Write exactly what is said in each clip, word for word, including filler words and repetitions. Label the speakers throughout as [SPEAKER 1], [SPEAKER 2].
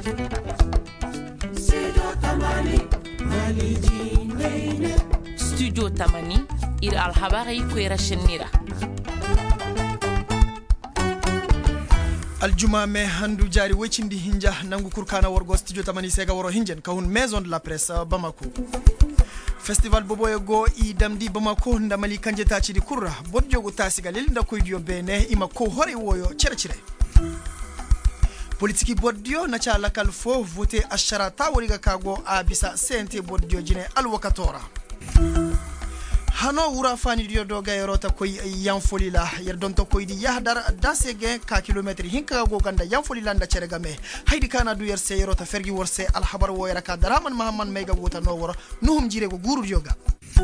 [SPEAKER 1] studio tamani ir alhabari kwera shenira
[SPEAKER 2] aljuma me handu jari wecindi hinja nangu kurkana worgo studio tamani sega woro hinjen kawun maison de la presse Bamako. Festival boboye go i damdi Bamako ndamali kanje taci di kurra bodjogo tasiga lelda koydiyo bene ima ko hore woyo cercire politiki boddio na cha lakal fo voté asharata woriga kago a bisa sente boddio jine alwakatora hano wura fani dio doga yorota koy yanfolila yer donto koy di yahdar dasege ka kilometre hinka go ganda yanfolila nda cerega me haydi kana du yer se yorota fergi worse al habar wo yara ka daraman mahamman mega wota no woro nuhum jire go guru yoga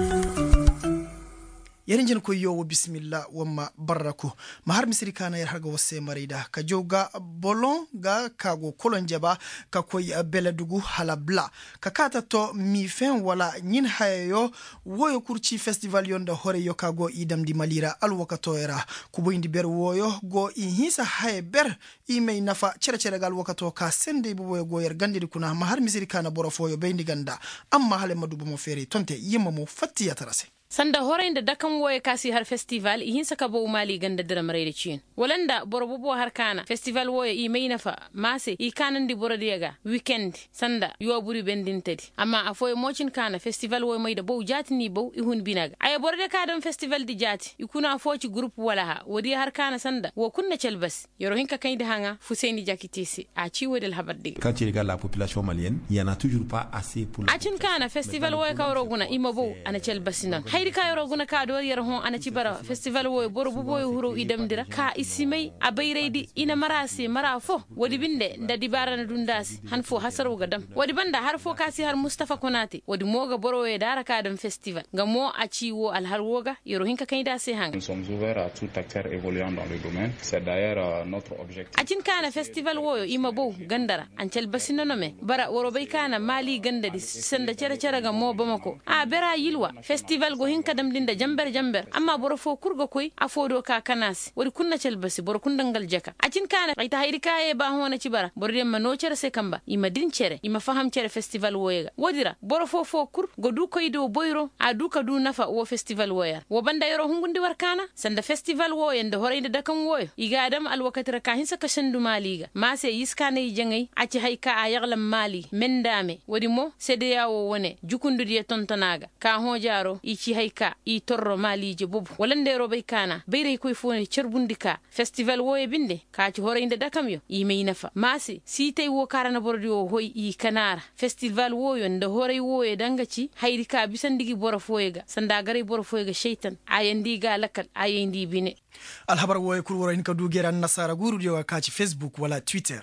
[SPEAKER 2] yarinjen ko yowo bismillah wamma barako mahar misri kana yar haga wasse marida ka joga bolon ga kago kolonjeba ka koy beledugu halabla ka kata to mi fen wala nyin hayo woyo kurci festival yonda hore yo kago idam di malira alwakatoera kubo indi ber woyo go i hisa hay ber i may nafa cere cere gal wakato ka sende bu woyo go yer gandiri kuna mahar misri kana borofoyo bendi ganda amma hale madubu mo fere tonte yimmo mo fatti yatarase
[SPEAKER 1] sanda horende dakan woye kasi har festival ihin saka bo mali ganda dira marede chin walanda borobo har kana festival woye i maynafa mase i kanandi borodiega weekend sanda yo buri bendintedi amma afoye mochin kana festival woye mayda bo jati ni bo i hun binaga ay borode ka dum festival di jati ikuna afoci group wala ha wodi har kana sanda wo kunna celbas yoro hinka kayde hanga Fuseni Jakitisi a ci wodel habardi
[SPEAKER 3] quand tu regardes la population malienne il y en a toujours pas assez pour
[SPEAKER 1] achin kana festival woye ka roguna imabo ana celbasinan hayri ka yoro guna ka do yer hon ana ci bara festival woy boro bu boy huro idam dira ka isimay abayredi ina marasi marafo wodi binde ndadi barana dundasi han fo hasaru gadam wodi banda har fo kasi har Mustafa Konati wodi moga boro we dara ka dam festival ngamo a ci wo al har woga yoro hinka kayda se hang
[SPEAKER 4] nous sommes ouverts à tout acteur évoluant dans le domaine c'est d'ailleurs notre objectif
[SPEAKER 1] acin kana festival woyo ima bo gandara ancel basinono me bara woro bay kana mali gandadi senda cere cere ga mo Bamako a bera yilwa festival go hinka dam linda jamber jamber amma boro fo kurgo koy afodo ka kanasi wori kunna celbasi boro kundangal jaka acin kana ayta hayri kaye ba hona ci bara boro dem no cere se kamba ima din cere ima faham cere festival woyega wodira boro fo fo kur go du koy do boyro a du ka du nafa wo festival woya wo banda yoro hungundi warkana sanda festival woyende horeyde dakan woyo igadam al wakatira ka hinsa ka shandu maliga mase yiskane jangay aci hayka a yaglam mali mendame wodi mo sede yawo wone jukundu di tontanaga ka hojaro ici hayka i torro malije bubu walande robe kana beyre koy fone cerbundika festival woye binde ka ci horeyde dakam yo i meynafa masi sitay wo karana bordi o hoy i kanara festival woyo nde horey woye dangaci hayri ka bisandigi borofoyega sanda gare borofoyega shaytan ayandi ga lakal ayandi bine
[SPEAKER 2] alhabar woye kur woro hinka dugera nasara guru yo ka ci Facebook wala Twitter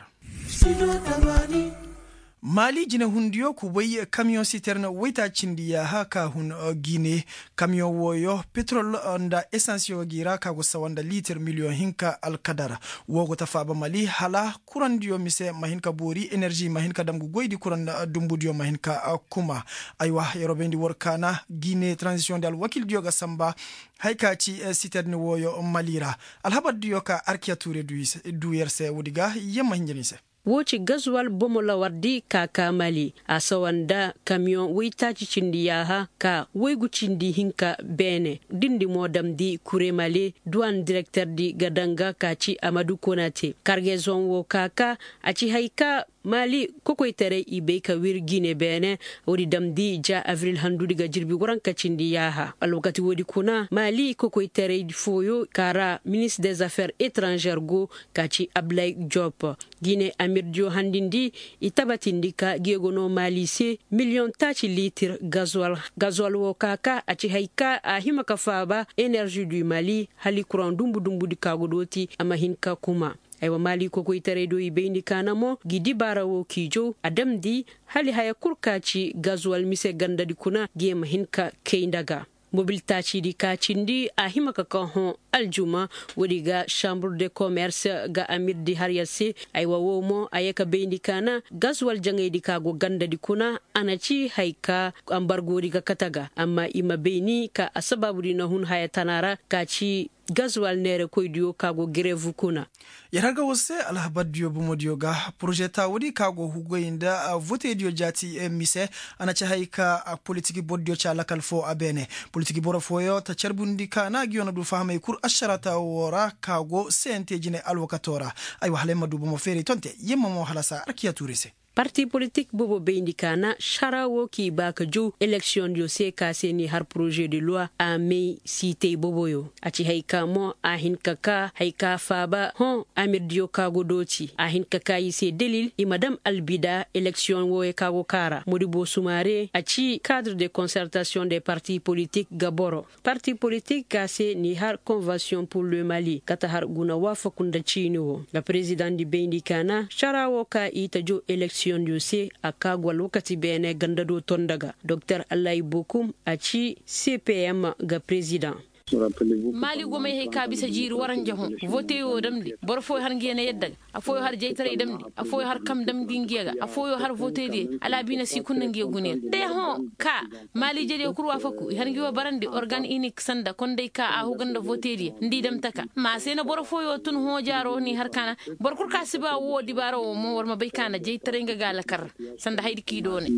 [SPEAKER 2] Mali jina hundiyo ku way camion citerne wayta cindiya haka hun uh, Guinée camion woyo petrol nda essence gira ka go sawanda liter million hinka alkadara wogo tafaba Mali hala kurandiyo mise mahinka bori energy mahinka damgu goydi kuran uh, dumbudiyo mahinka uh, kuma aywa yerobendi workana Guinée transition dal wakil dioga samba hayka ci uh, citerne woyo malira alhabad diyo ka arkiature duise duyerse wudiga yemma hinjenise
[SPEAKER 5] woci gazuwal bomola wardi ka kamali a sawanda camion wita cindi yaha ka waygu cindi hinka bene dindi modam di kuremale douane directeur di gadanga kaci Amadou Konate cargaison wo kaka aci hayka Mali kokoy tere ibe ka wir Guinée bene wodi damdi ja avril handudi ga jirbi goran ka cindi yaha alwakati wodi kuna Mali kokoy tere foyo kara ministre des affaires étrangères go kaci Ablay Diop Guinée Amir Dio handindi itabatindi ka gegono Mali se million tachi litre gasoil gasoil wo kaka aci hayka a himaka faba énergie du Mali hali courant dumbu dumbu di kagodoti amahinka kuma aywa Mali koko itare do ibeindi kanamo gidi barawo kijo adamdi hali haya kurkaci gasoil mise ganda di kuna gema hinka keindaga mobil tachi di kachindi a himaka kan aljuma wodiga chambre de commerce ga amir di haryase aywa womo ayaka beindi kana gasoil jangay di kago ganda di kuna anaci hayka embargo di kataga amma ima beini ka asababu di nahun haya tanara kaci gasoil nere koydiyo kago greve kuna
[SPEAKER 2] yarga wose alhabadiyo bumodiyoga projeta wodi kago hugoyinda vote dio jati mise anacha haika politiki boddio cha lakal fo abene politiki boro foyo ta cerbundi kana giona du fahmay kur asharata wora kago sente jine alwakatora ay wahle madu mo feri tonte yemmo mo halasa arkiya turise
[SPEAKER 5] parti politique bobo beindikana sharawo ki baka ju election yo se kaseni har projet de loi a mei cité boboyo aci hayka mo ahin kaka hayka faba hon amir dio kago doti ahin kaka yise delil i madame albida election wo e kago kara modibo sumare aci cadre de concertation des partis politiques gaboro parti politique kase ni har convention pour le Mali kata har guna wafa kunda chino la président di beindikana sharawo ka ita jo election yose akagwa lokati bene gandado tondaga Docteur Alay Bokum aci C P M ga président
[SPEAKER 1] mali gome he ka bisa jiri waran jahon vote yo damdi bor fo har ngene yedda afoyo har jeytare damdi afoyo har kam damdi ngega afoyo har vote di ala bina si kunna nge gunel de ho ka mali jede kurwa faku har ngiwa barande organ unique sanda konde ka a huganda vote di ndi dam taka ma sena bor fo yo tun ho jaro ni har kana bor kur ka siba wodi baro mo war ma bay kana jeytare nga gala kar sanda haydi ki done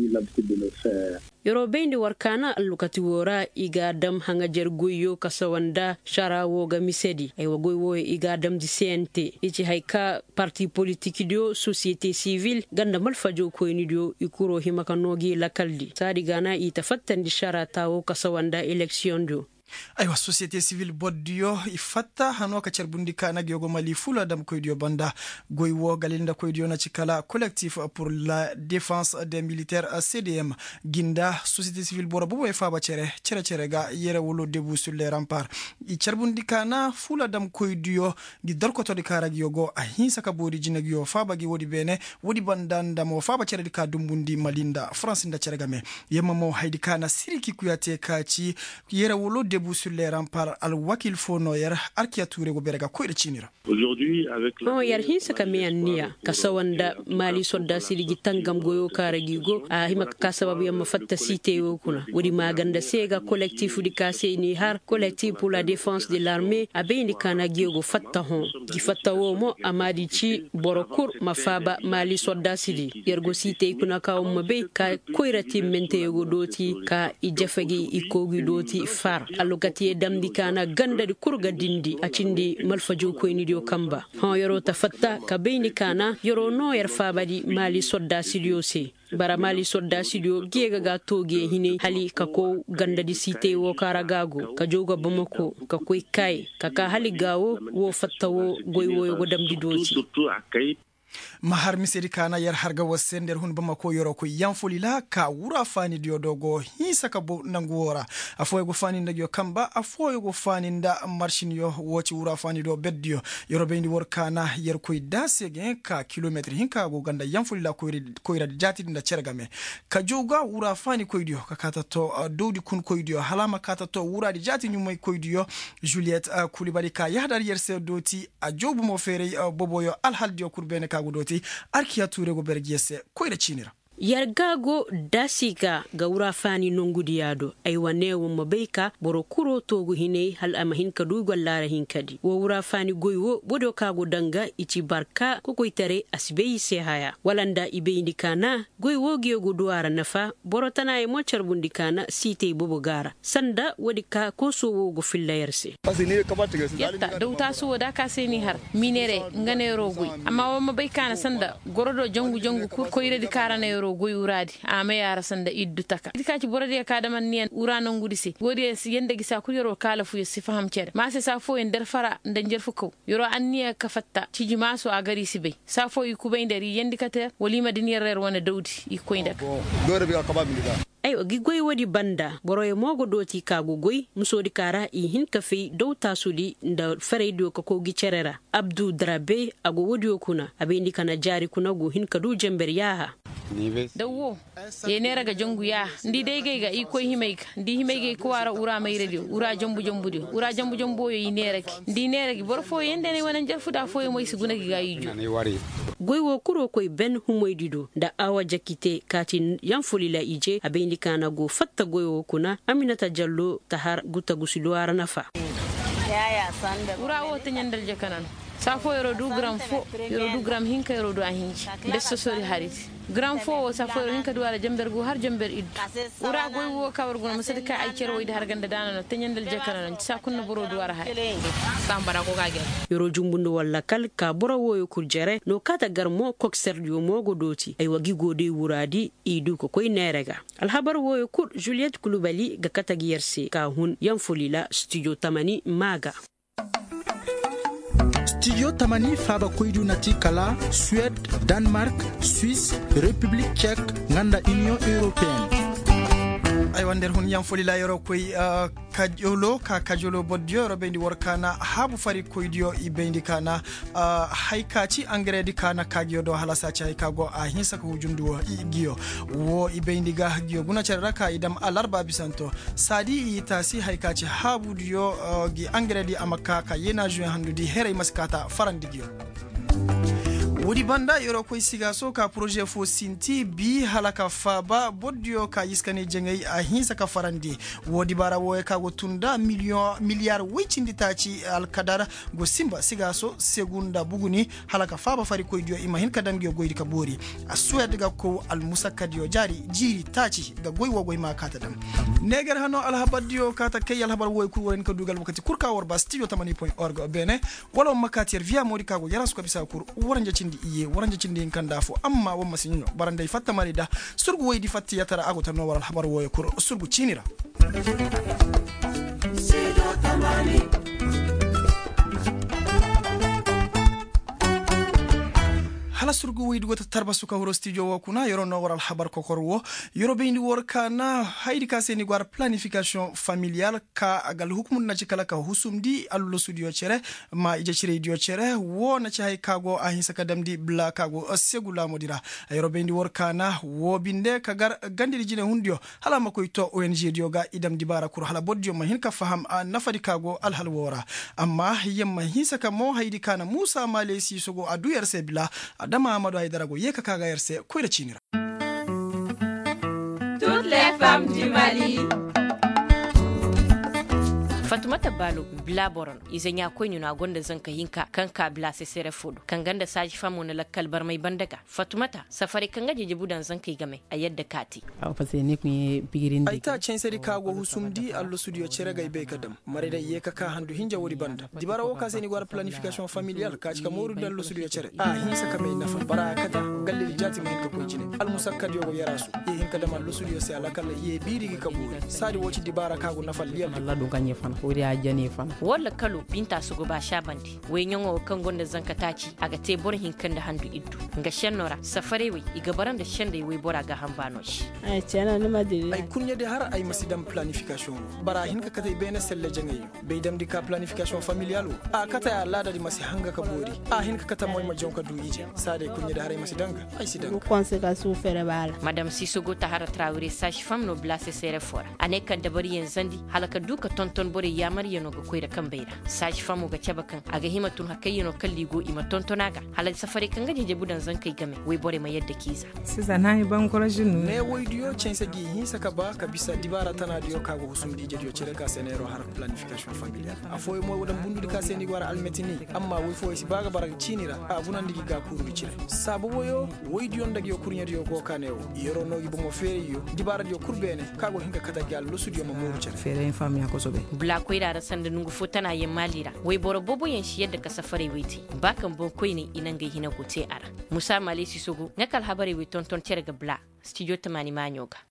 [SPEAKER 5] yoro bendi warkana allukati wora iga dam hanga jerguyo kasawanda sharawo ga misedi ay wagoy wo iga dam di C N T ichi hayka parti politique dio société civile ganda malfajo ko ni dio ikuro himakanogi lakaldi sadi gana itafattandi sharatawo kasawanda election dio
[SPEAKER 2] aywa société civile boddio ifatta hanoka cerbundi kana gyogo Mali fula dam koydio banda goywo galinda koydio na cikala collectif pour la défense des militaires C D M ginda société civile bora bobo e faba cere cere cere ga yere wolo debout sur les remparts i cerbundi kana fula dam koydio gi darkoto di kara gyogo a hinsa ka bodi jine gyo faba gi wodi bene wodi bandanda mo faba cere di ka dumbundi Malinda France nda cere game yemma mo haydi kana siriki kuyate kaci yere wolo sur les remparts al wakil fonoyer arkia touré go berega ko chinira
[SPEAKER 6] aujourd'hui avec
[SPEAKER 5] oh yar hinsa kamiania kasawanda Mali sodda siligi tangam goyo karagigo a hima kasababu yamma fatta cité yo kuna wodi maganda sega collectif di kase ni har collectif pour la défense de l'armée abeni kana gigo fatta hon gi fatta wo mo amadi ci borokur mafaba Mali sodda sili yergo cité kuna ka umma be ka koirati mente yo doti ka ijafagi ikogi doti far lokati damdi kana ganda di kurga dindi acindi malfajo ko ni dio kamba ha yoro tafatta ka beini kana yoro no yer fabadi Mali sodda studio se bara Mali sodda studio giega ga toge hine hali kako ganda di cité wo karagago ka joga Bamako ka koy kay kaka hali gawo wo fattawo goywo go damdi doci
[SPEAKER 2] mahar miseri kana yar harga wasender hun Bamako yoro ko yanfolila ka wura fani dio dogo hisa ka bo nanguora afoy go fani ndagyo kamba afoy go fani nda marshin yo woci wura fani do beddio yoro bendi wor kana yar koy dasege ka kilometre hinka go ganda yanfolila ko koyra jati nda cergame ka joga wura fani koydio ka kata to uh, dowdi kun koydio halama kata to wura di jati nyumay koydio Juliette uh, Koulibaly ka yahdar yerse doti a jobu mo fere uh, boboyo alhaldio kurbene ka doti arkia touré go bergiese koyre chinira
[SPEAKER 5] yargago dasiga gawra fani nongudiyado ay wanewo mabeyka boro kuro togu hine hal amahin kadu gollara hinkadi wo wura fani goywo bodo kago danga ichi barka ko koytare asbeyi se haya walanda ibeyndi kana goywo giyego duwara nafa boro tana e mo charbundi kana site bobo gara sanda wodi ka ko sowo go fillayerse
[SPEAKER 1] yatta dawta so da ka seni har minere nganero goy amma wo mabeyka na sanda gorodo jongu jongu kur koyre di karana goy uradi ama yara sanda iddu taka dikaci borade ka da man nien urano ngudisi godi yende gisa ku yoro kala fu yesi faham cede ma se sa fo en der fara nda jer fuko yoro anniya ka fatta ciji maso agari sibe sa fo yiku be nderi yendi kata walima dinir rer wona dawdi iko indak
[SPEAKER 6] dore bi ka ba mi da
[SPEAKER 5] ay o gigoy wodi banda boroye mogo doti kago goy musodi kara i hin kafe dawta sudi nda fareydo ko ko gicerera Abdou Drabe ago wodi okuna abendi kana jari kuna go hin kadu jember yaha
[SPEAKER 1] dawo ye nera ga jongu ya ndi dai ga iko himayka ndi himayge ko wara ura mai radio ura jombu jombu de ura jombu jombu yi nera ki ndi nera gi borfo yende ne wonan jarfuda fo moy siguna gi ga yijo goy wo kuro koy ben humoydido da awa jakite kati yanfolila ije abendi kana go fatta goy wo kuna Aminata Jallo tahar guta gusido ara nafa wura wo tanyandal jakanan safo yoro du gram fo yoro du gram hinka yoro du ahinci desso sori hariti gram fo safo yoro hinka du ala jamber gu har jamber iddu wura goy wo kawar gu musadi ka ay cero wayde har ganda dana no tanyandal jakanan sakunna boro du wara hay sambara ko gage
[SPEAKER 5] yoro jumbundu walla kal ka boro wo yo kurjere no kata garmo kokserdio mogo doti ay wagi gode wuradi idu ko koy nerega alhabar wo yo kur Juliette Kulubali ga kata giyarse ka hun yan folila studio tamani maga
[SPEAKER 7] Studio Tamani faba koydu nati kala Suède, Danemark, Suisse, République tchèque, nganda Union européenne.
[SPEAKER 2] ay wander hun yam folila yoro koy uh, kajolo ka kajolo boddio ro bendi workana habu fari koydio i bendi kana uh, haikaci angredi kana kagio do halasa chai kago a hinsa ko jundu i giyo wo i bendi ga giyo guna charaka idam alarba bisanto sadi i tasi haikaci habu dio uh, gi angredi amaka ka yena juin handudi here maskata farandi giyo wodi banda yoro koy siga so ka projet fo sinti bi halaka faba boddio ka yiskane jengay a hinsa ka farandi wodi bara wo ka go tunda million milliard wicindi taci al kadara go simba siga so segunda buguni halaka faba fari koy dio ima hin kadam go goydi ka bori a suede ga ko al musakkadio jari jiri taci ga goy wo goy ma kata dam neger hano al habadio kata kay al habar woy kur woren ka dugal wakati kur ka war ba studio tamani point org bene wala makatier via modi ka go yaras ko bisa kur woranja cindi iye waranje cindi kanda fo amma wamma sinyo barande fatta marida surgu woydi fatti yatara ago tan no waral habar woy kur surgu cinira hala surgu waydi gota tarba suka horo studio wo kuna yoro no waral habar ko korwo yoro bendi wor kana haydi ka seni gwar planification familiale ka agal hukmun na cikala ka husumdi allo studio cere ma ije cire dio cere wo na ci hay kago a hinsa kadamdi bla kago segula modira yoro bendi wor kana wo binde ka gar gandiri jine hundio hala makoy to O N G dio ga idam dibara kur hala boddio ma hin ka faham a nafadi kago al hal wora amma yemma hinsa ka mo haydi kana Musa Malesi sogo adu yerse bla dama Amadou Haïdara go yeka kaga yerse koy da cinira.
[SPEAKER 8] Toutes les femmes du Mali.
[SPEAKER 5] Fatumata Balo bla boron izenya ko nyuna gonda zanka hinka kanka bla se sere fodo kanganda saji famu na lakkal bar mai bandaga Fatumata safari kanga je budan zanka game a yadda kati
[SPEAKER 9] aw fase ne kun pigirin
[SPEAKER 2] ai ta cen seri kago husumdi allo studio cere ga be kadam mare da yeka ka handu hinja wori banda dibara wo ka seni gwar planification familiale ka cika moru dallo studio cere a hinsa ka mai nafa bara kata galle jati mai ka kojine al musakkad yogo yarasu e hinka da allo studio se alakalla ye biri ka buri sadi woti dibara kago nafa liyal
[SPEAKER 9] Allah don kanye fan wuri a jane fan
[SPEAKER 5] walla kalo binta su goba shabandi we nyongo kan gonda zanka taci aga te bor hinkan da handu iddu nga shennora safarewi iga baran da shende we bora ga hambano shi
[SPEAKER 9] ai cena ne madiri
[SPEAKER 2] ai kunya de har ai masidam planification bara hinka kata bene selle jangayi be dam dika planification familiale a kata ya lada di masi hanga ka bori a hinka kata moy ma jonka du ije sade kunya de har ai masidanga ai sidanga
[SPEAKER 9] conséquence su fere bala
[SPEAKER 5] madame Sisogo Tahara Traoré sage femme no blase sere fora aneka da bari yanzandi halaka duka tonton bore ya yano ga koyda kan beira saji famu ga cabakan aga himatun hakayino kalligo ima tontonaga halal safari kan gaje je budan zan kai game wai bore mai yadda kiza
[SPEAKER 9] siza nayi ban korajin
[SPEAKER 2] ne wai diyo cense gi hin saka ba ka bisa dibara tana diyo kago husum di diyo cere ka senero har planification familiale afoy mo wadan bundu ka seni gwara almetini amma wai fo si baga bara cinira a bunan digi ga kuru cire sabu woyo wai diyo ndagi yo kurnya diyo go kanewo yoro no gibo mo feri yo dibara diyo kurbene kago hinka kata gal lusudiyo mo moru cere
[SPEAKER 9] fere fami akosobe
[SPEAKER 5] bla koyda da sanda nungu fotana yin malira wai boro bobo yin shi yadda ka safare waiti bakan bon koy ne inan ga hina gote ara Musa Malesi Sogo nakal habare wi tonton tere ga bla studio tamani manyoga